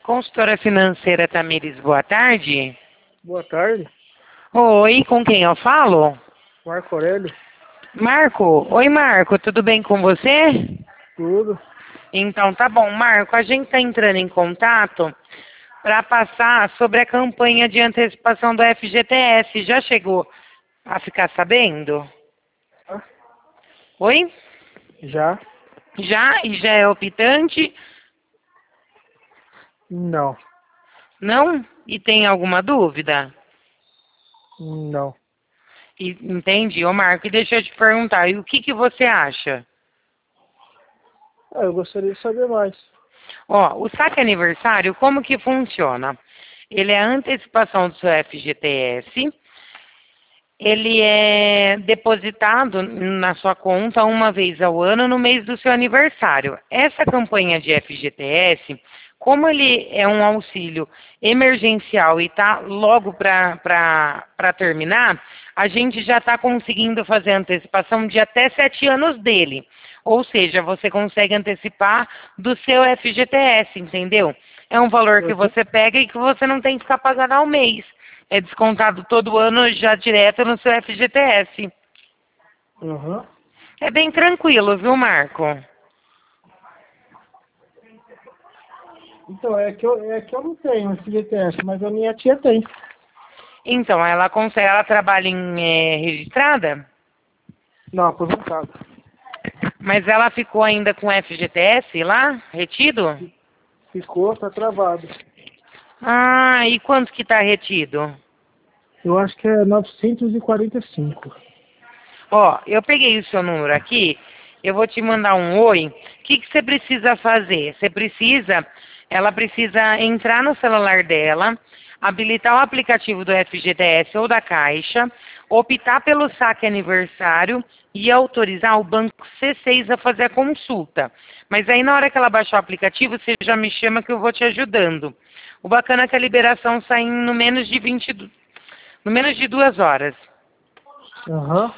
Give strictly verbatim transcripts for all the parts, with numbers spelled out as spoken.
Consultora financeira Tamires, boa tarde. Boa tarde, Oi, com quem eu falo? Marco Aurélio. Marco? Oi, Marco, tudo bem com você? Tudo. Então, tá bom. Marco, a gente está entrando em contato para passar sobre a campanha de antecipação do F G T S. Já chegou a ficar sabendo? Ah, Oi? Já? Já? E já é optante? Não. Não? E tem alguma dúvida? Não. E, entende? Ô, Marco, e deixa eu te perguntar, e o que, que você acha? Ah, eu gostaria de saber mais. Ó, o saque aniversário, como que funciona? Ele é a antecipação do seu F G T S, ele é depositado na sua conta uma vez ao ano no mês do seu aniversário. Essa campanha de F G T S, como ele é um auxílio emergencial e está logo para terminar, a gente já está conseguindo fazer antecipação de até sete anos dele. Ou seja, você consegue antecipar do seu F G T S, entendeu? É um valor que Uhum. você pega e que você não tem que ficar pagando ao mês. É descontado todo ano já direto no seu F G T S. Uhum. É bem tranquilo, viu, Marco? Então, é que, eu, é que eu não tenho esse F G T S, mas a minha tia tem. Então, ela consegue, ela trabalha em é, registrada, Não, aposentado. mas ela ficou ainda com F G T S lá, retido? Ficou, tá travado. Ah, e quanto que tá retido? Eu acho que é novecentos e quarenta e cinco. Ó, eu peguei o seu número aqui, eu vou te mandar um oi. O que, que você precisa fazer? Você precisa, ela precisa entrar no celular dela, habilitar o aplicativo do F G T S ou da Caixa, optar pelo saque aniversário e autorizar o banco C seis a fazer a consulta. Mas aí na hora que ela baixar o aplicativo, você já me chama que eu vou te ajudando. O bacana é que a liberação sai em no menos de vinte, du- no menos de duas horas. Aham.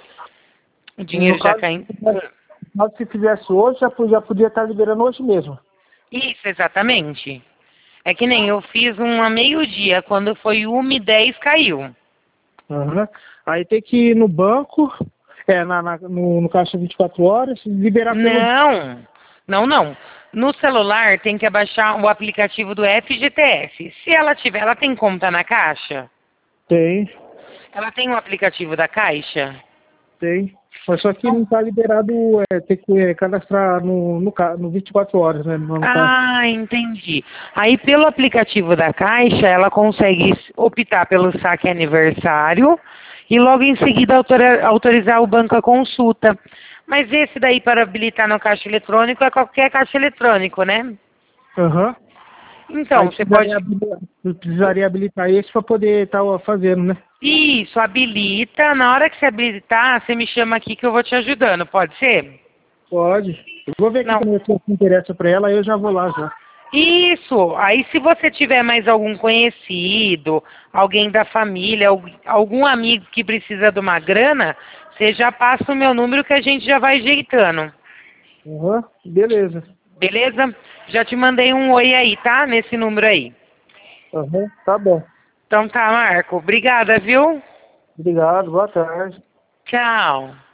O E no dinheiro já caso, cai. se fizesse no caso, se fizesse hoje, já podia, podia estar liberando hoje mesmo. Isso, exatamente. É que nem eu fiz um a meio-dia, quando foi uma e dez caiu. Aham. Aí tem que ir no banco, é, na, na- no, no caixa vinte e quatro horas, liberar pelo... Não, não, não. No celular tem que abaixar o aplicativo do F G T S. Se ela tiver, ela tem conta na Caixa? Tem, Ela tem o aplicativo da Caixa? tem. Mas só que não está liberado, é, tem que é, cadastrar no, no, ca- no vinte e quatro horas, né? No, no caso. Ah, entendi. Aí pelo aplicativo da Caixa, ela consegue optar pelo saque aniversário e logo em seguida autora- autorizar o banco a consulta. Mas esse daí para habilitar no caixa eletrônico é qualquer caixa eletrônico, né? Aham. Aí Então, você pode... precisaria habilitar, precisaria habilitar esse para poder estar fazendo, né? Isso, habilita. Na hora que você habilitar, você me chama aqui que eu vou te ajudando, pode ser? Pode. Eu vou ver aqui Não. também o que interessa para ela, aí eu já vou lá já. Isso. Aí se você tiver mais algum conhecido, alguém da família, al- algum amigo que precisa de uma grana, você já passa o meu número que a gente já vai ajeitando. Aham. Beleza. Beleza? Já te mandei um oi aí, tá? Nesse número aí. Aham. Tá bom. Então tá, Marco. Obrigada, viu? Obrigado, boa tarde. Tchau.